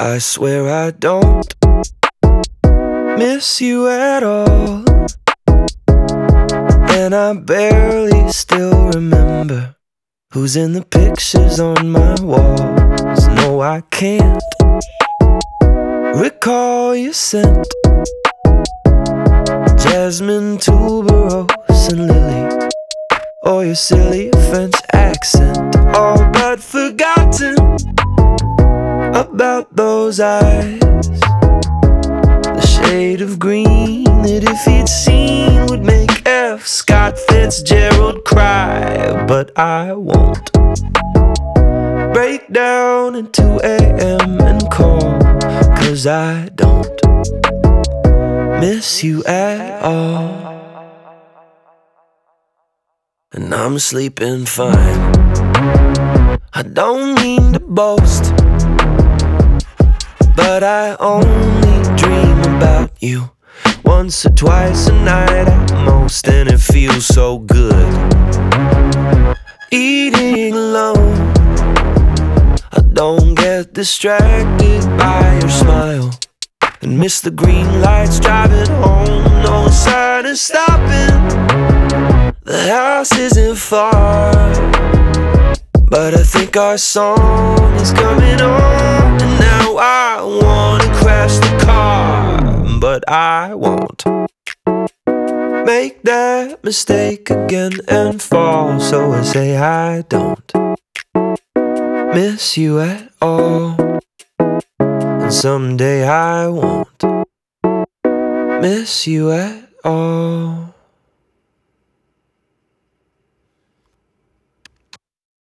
I swear I don't miss you at all, and I barely still remember who's in the pictures on my walls. No, I can't recall your scent, jasmine, tuberose, and lily, or your silly French accent. All but forgotten about those eyes, the shade of green that if he'd seen would make F. Scott Fitzgerald cry. But I won't break down at 2 a.m. and call, 'cause I don't miss you at all. And I'm sleeping fine. I don't mean to boast, but I only dream about you once or twice a night at most, and it feels so good eating alone. I don't get distracted by your smile and miss the green lights driving home. No sign is stopping, the house isn't far, but I think our song is coming on. And now I wanna crash the car, but I won't make that mistake again and fall. So I say I don't miss you at all, and someday I won't miss you at all.